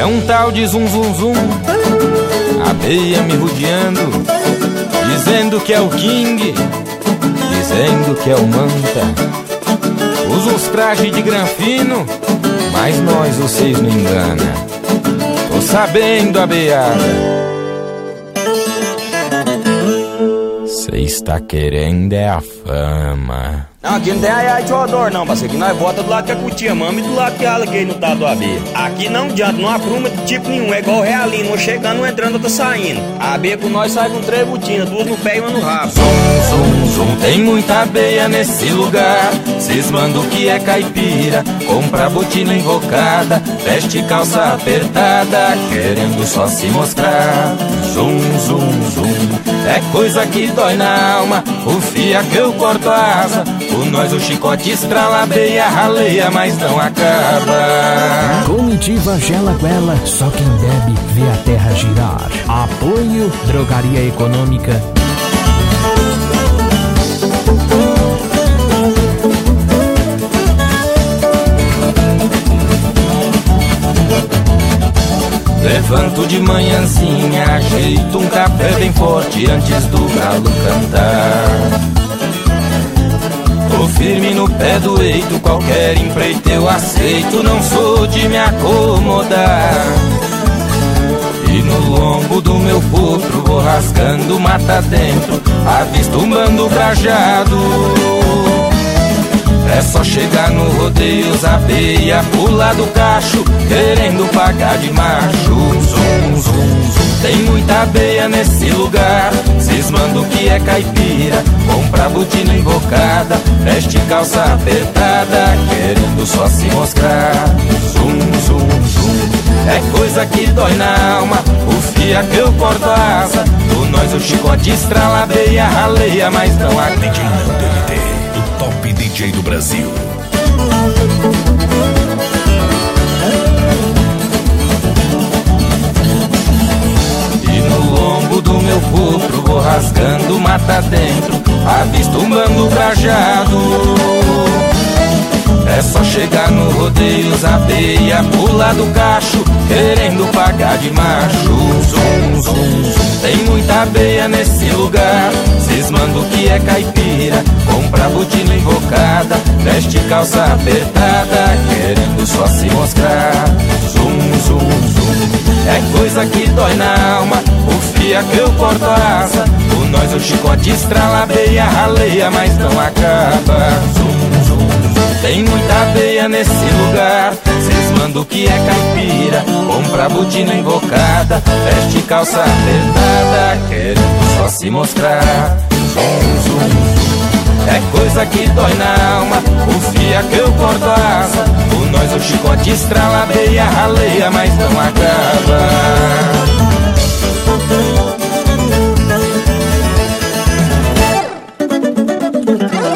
É um tal de zum zum zum, abeia me rodeando, dizendo que é o King, dizendo que é o Manta. Usa uns trajes de granfino, mas nós vocês não engana. Tô sabendo, abeiada, cê está querendo é a fama. Não, aqui não tem ai de odor não, parceiro. Aqui nós bota do lado que a cutia mama e do lado que a aluguei no tal do abelha. Aqui não adianta, não apruma de tipo nenhum. É igual o realinho, uma chegando, uma entrando, outra saindo. A abelha com nós sai com 3 botinas, 2 no pé e 1 no rabo. Zum, zum, zum, tem muita abelha nesse lugar, cismando que é caipira, compra botina invocada, veste calça apertada, querendo só se mostrar. Zum, zum, zum, é coisa que dói na alma, o fia que eu corto a asa, por nós o chicote estrala, abeia raleia, mas não acaba. Comitiva Gela Guela, só quem bebe vê a terra girar. Apoio Drogaria Econômica. Levanto de manhãzinha, ajeito um café bem forte antes do galo cantar. Tô firme no pé do eito, qualquer empreito eu aceito, não sou de me acomodar. E no lombo do meu potro vou rasgando mata dentro, avisto um bando brajado. É só chegar no rodeio, os abeia pula do cacho, querendo pagar de macho. Zum, zum, zum, tem muita abeia nesse lugar, cismando que é caipira, compra botina invocada, veste calça apertada, querendo só se mostrar. Zum, zum, zum, é coisa que dói na alma, o fia que eu corto a asa, do nós o chicote estrala, abeia raleia, mas não acredita. Top DJ do Brasil. E no lombo do meu potro vou rasgando mata dentro, avisto um bando brajado. É só chegar no rodeio, os abeia pula do cacho, querendo pagar de macho. Zum, zum, zum, tem muita abeia nesse lugar, cismando que é caipira, compra botina invocada, veste calça apertada, querendo só se mostrar. Zum, zum, zum, é coisa que dói na alma, o fia que eu corto a asa, por nós o chicote estrala, abeia raleia, mas não acaba. Zum, zum, zum, tem muita abeia nesse lugar, cismando que é caipira, compra botina invocada, veste calça apertada, querendo só se mostrar. Zum, zum, zum, é coisa que dói na alma, o fia que eu corto a asa, por nós o chicote estrala, abeia raleia, mas não acaba.